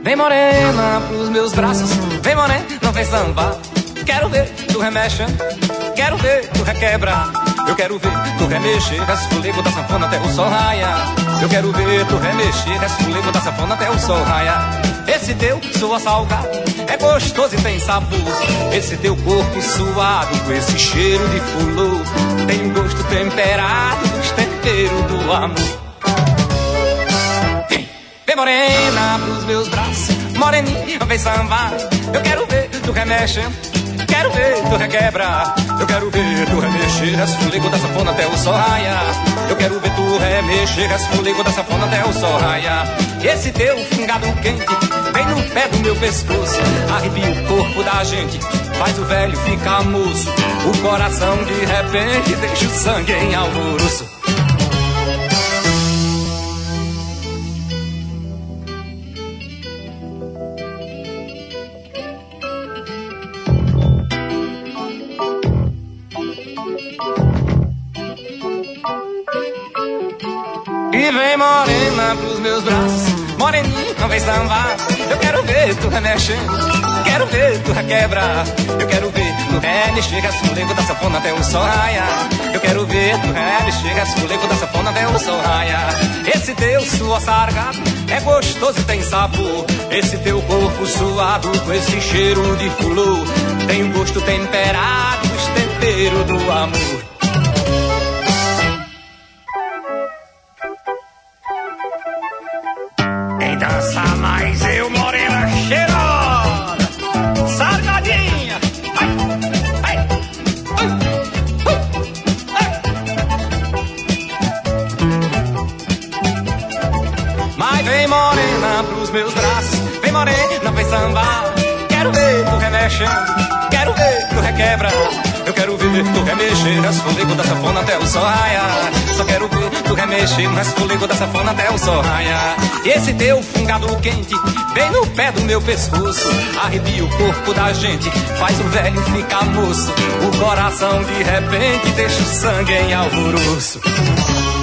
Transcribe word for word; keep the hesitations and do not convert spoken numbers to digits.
Vem morena pros meus braços, vem morena, não vem sambar. Quero ver tu remexe, quero ver tu requebra. Eu quero ver tu remexer, resfolego da sanfona até o sol raiar. Eu quero ver tu remexer, resfolego da sanfona até o sol raiar. Esse teu suor salgado é gostoso e tem sabor. Esse teu corpo suado com esse cheiro de fulô tem um gosto temperado dos temperos do amor. Vem, vem morena pros meus braços, moreninha vem sambar. Eu quero ver tu remexe, quero ver tu requebra. Eu quero ver tu remexer, resfolego da sanfona até o sol raiar. Eu quero ver tu remexer, resfolego da sanfona até o sol raiar. Esse teu fungado quente vem no pé do meu pescoço, arrepia o corpo da gente, faz o velho ficar moço. O coração de repente deixa o sangue em alvoroço. E vem morena pros meus braços, moreninha, não vem sambar. Eu quero ver tu remexendo, quero ver tu requebra. Eu quero ver tu remexer, resfolego da sanfona até o sol raiar. Eu quero ver tu remexer, resfolego da sanfona até o sol raiar. Esse teu suor sargado é gostoso e tem sabor. Esse teu corpo suado com esse cheiro de fulô tem um gosto temperado dos temperos do amor. Quem dança mais eu, morena cheirosa, salgadinha. Ai, ai, ai, ai, ai. Mas vem morena pros meus braços, vem morena, vem sambar. Quero ver tu remexendo, quero ver tu requebra. Eu quero ver tu remexer, resfolego da sanfona até o sol raiar. Só quero ver tu remexer, resfolego da sanfona até o sol raiar. E esse teu fungado quente vem no pé do meu pescoço, arrepia o corpo da gente, faz o velho ficar moço. O coração de repente deixa o sangue em alvoroço.